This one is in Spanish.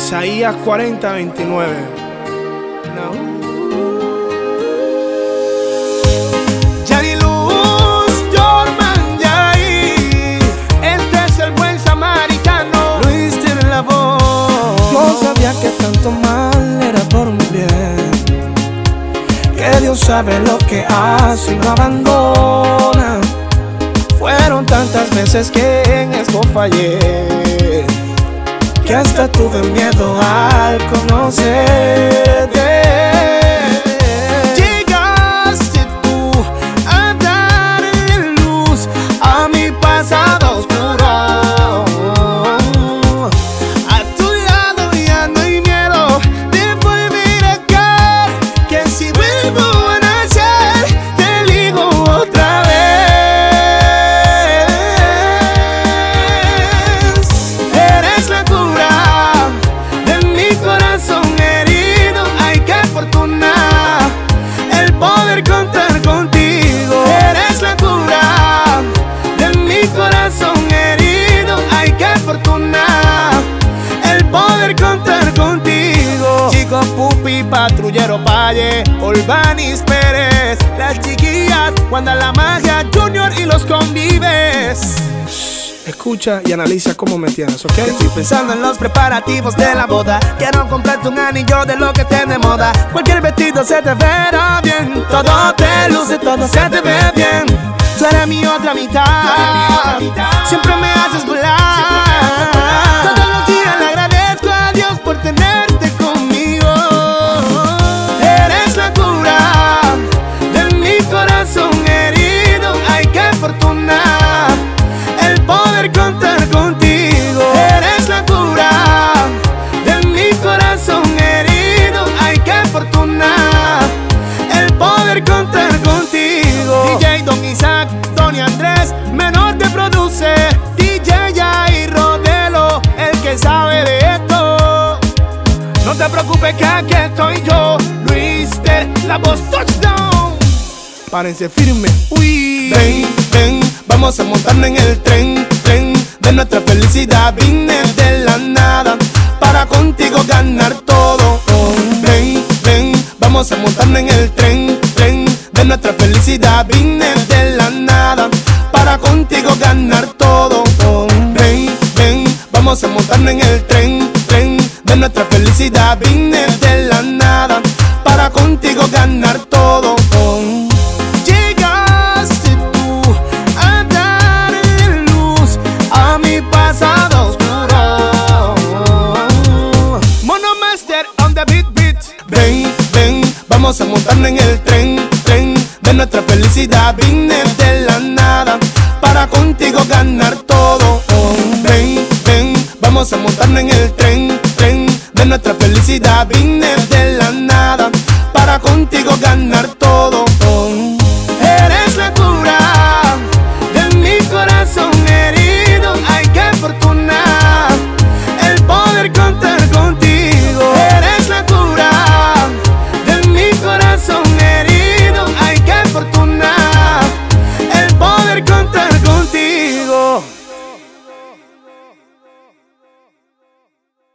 Isaías 40:29. Yanni Luz, Jorman Yair, este es el buen samaritano, Luis tiene la voz. Yo sabía que tanto mal era por mi bien, que Dios sabe lo que hace y no abandona. Fueron tantas veces que en esto fallé, que hasta tuve miedo al conocerte. Llegaste tú a darle luz a mi pasado oscuro. A tu lado ya no hay miedo de volver a caer, que si vuelvo a nacer te elijo otra vez. Eres la cura de mi corazón herido. Ay, qué fortuna el poder contar contigo. Eres la cura de mi corazón herido. Ay, qué fortuna el poder contar contigo. Chico Pupi, patrullero Paye, Olvanis Pérez, las chiquillas, Wanda la Magia, Junior y los convives. Escucha y analiza cómo me tienes, ¿ok? Estoy pensando en los preparativos de la boda. Quiero comprarte un anillo de lo que esté de moda. Cualquier vestido se te verá bien, todo te luce, todo se te ve bien. Tú eres mi otra mitad, siempre me haces volar. Todos los días le agradezco a Dios por tenerte conmigo. Eres la cura de mi corazón herido. Ay, qué fortuna el poder contar contigo. Eres la cura de mi corazón herido. Ay, qué fortuna el poder contar contigo. DJ Don Isaac, Tony Andrés, menor te produce. DJ Yair Rodelo, el que sabe de esto. No te preocupes que aquí estoy yo, Luis Ter, la voz touchdown. Párense firme. Uy. Ven, ven, vamos a montarnos en el tren, tren de nuestra felicidad. Vine de la nada para contigo ganar todo. Oh, ven, ven, vamos a montarnos en el tren, tren de nuestra felicidad. Vine de la nada para contigo ganar todo. Oh, ven, ven, vamos a montarnos en el tren, tren de nuestra felicidad. Vine de la nada para contigo ganar todo. Oh. Llegaste tú a darle luz a mi pasado oscuro. Monomaster on the beat, beat. Ven, ven, vamos a montarnos en el tren, tren de nuestra felicidad. Vine de la nada para contigo ganar todo. Oh, ven, ven, vamos a montarnos en el tren, tren de nuestra felicidad. Vine de la